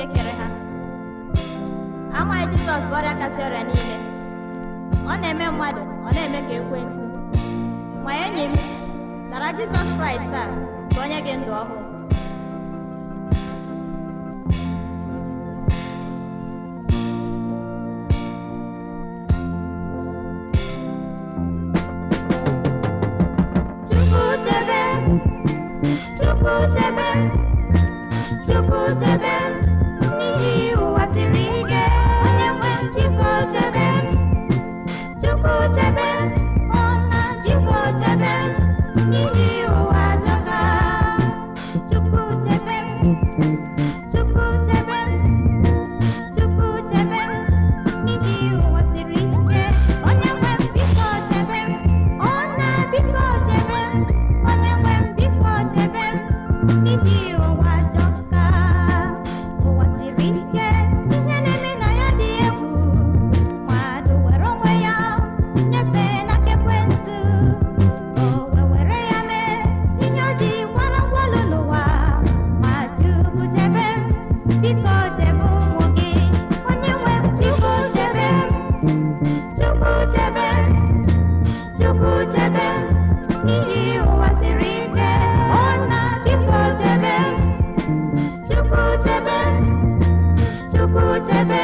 kere ha. Amaghị Jizọs bụ ọrịa kasị ọrịa niile. Ọ na-eme mmadụ, ọ na-eme ka ekwensu. Ma enyi m, nara Jizọs Kraịst taa ka onye gị ndụ ọhụụ. Chukwu chebe n'ihi ụwa siri ike, onye nwe Chukwu chebe, Chukwu chebe, ọ na Chukwu chebe n'ihi ụwa ajọka. Chukwu chebe, Chukwu chebe, Chukwu chebe n'ihi ụwa siri ike, onye nwe biko chebe, ọ na biko chebe, onye nwe biko chebe n'ihi ụwa ajọka. Ụwa siri ike, ihe na-eme na ya dị egwu, mmadụ were onwe ya nyefee n'aka ekwensu, o were ya mee ihe o ji gwara ngwọlụ n'ụwa. Ma Chukwu chebe, biko chebe ụmụ gị, onye nwe Chukwu chebe, Chukwu chebe, Chukwu chebe n'ihi ụwa siri ike, ọ na Chukwu chebe, Chukwu chebe, Chukwu chebe